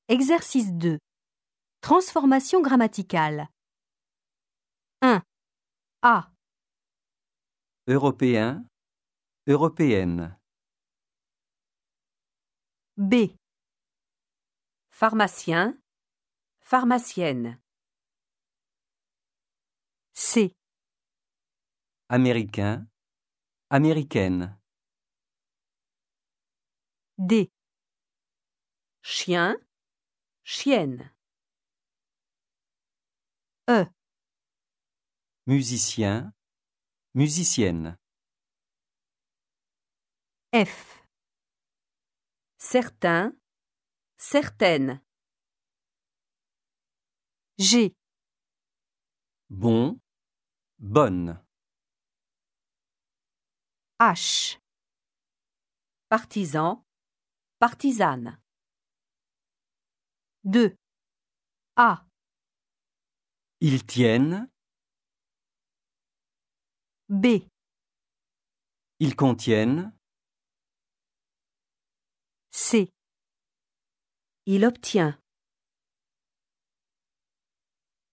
Exercice 2. Transformation grammaticale. 1. A. Européen, européenne. B. Pharmacien, pharmacienne. C. Américain, américaine. D. Chien, chienne. E. Musicien, musicienne. F. Certain, certaine. G. Bon, bonne. H. Partisan, partisane. 2. A. Ils tiennent, B. ils contiennent, C. Il obtient.